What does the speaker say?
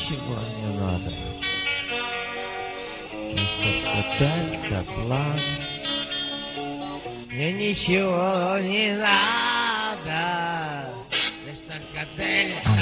ничего не надо. Мистер Котель, Котлан. Мне ничего не надо. Мистер Котель.